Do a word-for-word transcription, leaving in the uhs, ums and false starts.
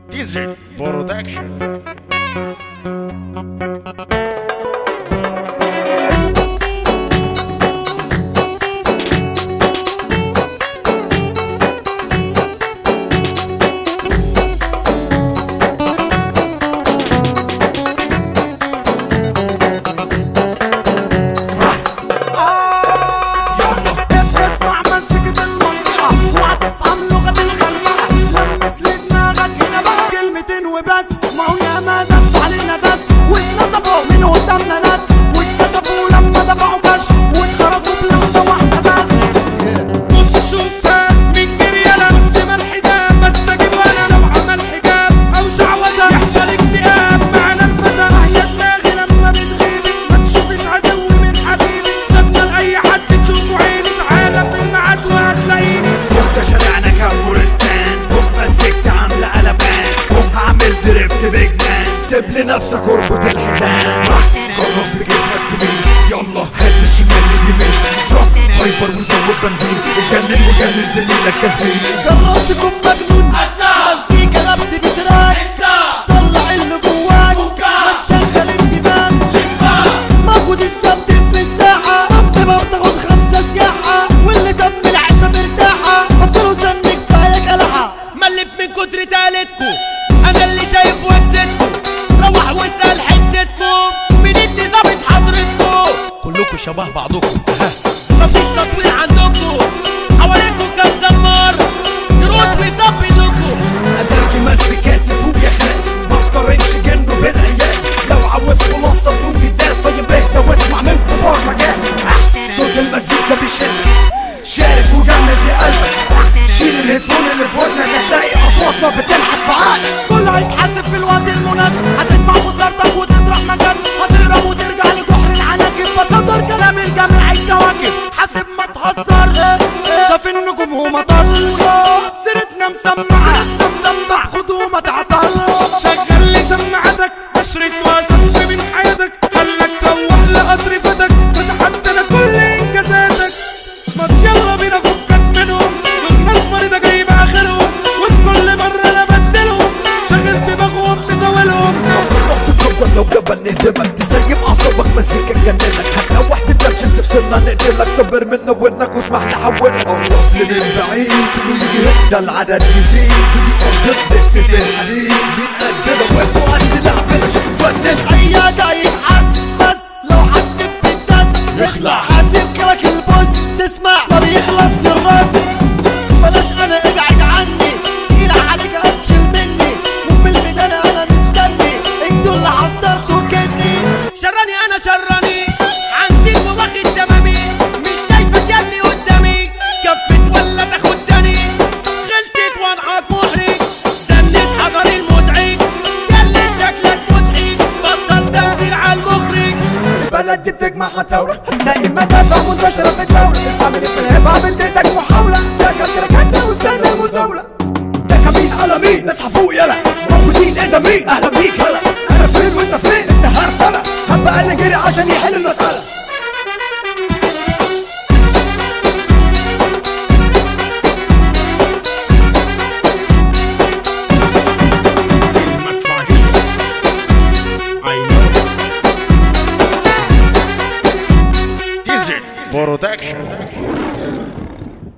Desert Production. بس ما هو ياما دس علينا دس واتنصفوا من قدامنا ناس واتكشفوا لما دفعوا كشف واتخرسوا بلقطة واحدة بس. بص شوفها من جريالة بس ملح دام بس اجيب انا لو عمل حجاب او شعوذة يحصل اكتئاب معنا الفتى. هي دماغي لما بتغيبي ما تشوفيش عدو من حبيبي صدمة لأي حد تشوفه عيني. تعالى في الميعاد وهتلاقيني وانت شارعنا كابورستان ومسكت عاملة قلبان هعمل دريفت بيج مان سيب لنفسك اربط الحزام قرب بجسمك تميل يلا هات الشمال لليمين شوت هايبر وزود بنزين اتجنن وجنن زميلك يا زميلي. جربت تكون مجنون مزيكا لبس بتراك طلع اللي جواك ما تشغل الدماغ موجود السبت في الساعة رب ما بتاخد خمسة سياحة واللي تم العيشة مرتاحة قلتله زن كفاية كلحة ملب من كتر تالتكو انا اللي شايف وكستكو روح واسأل حتتكو مين اللي ظابط حضرتكو كلكو شبه بعضكم مفيش تطوير عندكو حواليكو كام زمار دروس بيطبل لكو اداكي مسكاتي فوق يا خال ما تقارنش جنبه بالعيال لو عاوز خلاصة فوق الدار طيب اهدى واسمع من كبار مجال صوت المزيكا بيشد شارك وجمد يا قلبك شيل الهيدفون اللي في ودنك هتلاقي اصواتنا بتلحق في عقلك. كله هيتحاسب في الوقت المناسب هتجمع خسارتك وتطرح مكاسب هتهرب وترجع لجحر العناكب بصدر كلام الجمع الكواكب حاسب ما تهزر شاف النجوم وما طلش سيرتنا مسمعة سيرتنا مسمع خد وما تعطلش. شغل لي سماعتك اشرك واسف من حياتك خلك سوح لقطر فتك فتحت انا كل انجازاتك ما يلا بينا فكك منهم دول ناس مريضة جايبة اخرهم وفي كل مرة انا بدلهم شغل دماغهم مزاولهم. رحت تفضل لو جبل نهدمك تسيب اعصابك مسكك جننك هتلوح تتنشن تفصلنا نقتلك كبر منا ودنك واسمح نحولك قرب من بعيد كله يجي هنا ده العدد يزيد ودي ارض بنت في الحديد مين قدنا وانتوا قد لعبنا شوفوا فنش اي ده يتحس بس لو حسب بالدس اخلع. حاسب كلك البوس تسمع ما بيخلص الراس بلاش انا ابعد عني تقيل عليك هتشيل مني وفي الميدان انا مستني انتوا اللي حضرتوا كني. شراني انا شراني عندي واخد تمامي مش شايفك ياللي قدامي كفت ولا تاخدني خلصت وانعك محرج زنت حضري المزعج قلت شكلك مضحك بطل تمثيل على المخرج. البلد دي بتجمع عتاولة هتلاقي مدافع منتشرة في الدولة الفاميلي في الهيب هوب اديتك محاولة ده كان تركتنا واستنى المزاولة ده كمين على مين اصحى فوق يلا موجودين ايه ده مين اهلا بيك هلا انا فين وانت فين انت هرتلة هبقى اللي جري عشان يحل المسألة. Desert Production.